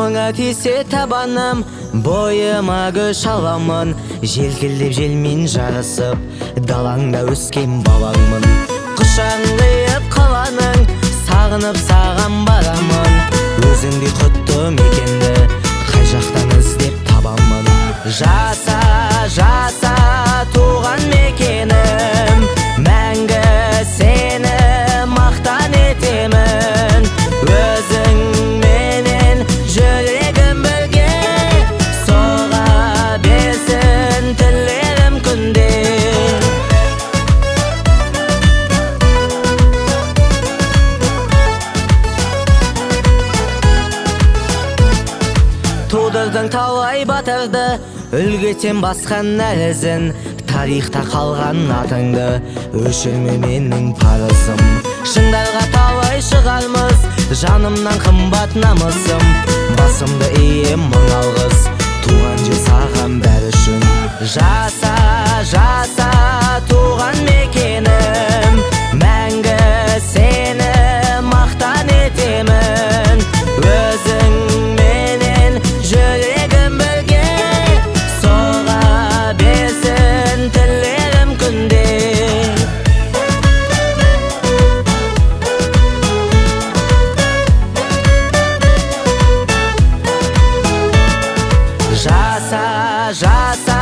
Оңа тисе табаным, бойыма күш аламын. Желкілдеп желмен жарысып, далаңда өскен балаңмын. Құшағыңдайып қаланың, сағынып саған барамын. Өзіңдей құтты мекенді, қай жақтан іздеп табамын. Жаса, жаса туған мекенім, мәңгі сені мақтан етемін. Өзің менен жүрегім бірге, соға берсін тілерім күнде. Тудырдың талай батырды, үлгетен басқан нәрізін. Тарихта қалған атыңды, өшірме менің парызым. Шыңдарға талай шығармыз, жанымнан қымбат намысым. Басымды ием мың алғыс, туған жер саған бәрі үшін. Жаса, жаса туған мекенім, мәңгі сені мақтан етемін. Өзің менен жүрегім бірге, соға берсін тілерім күнде. Жаса, жаса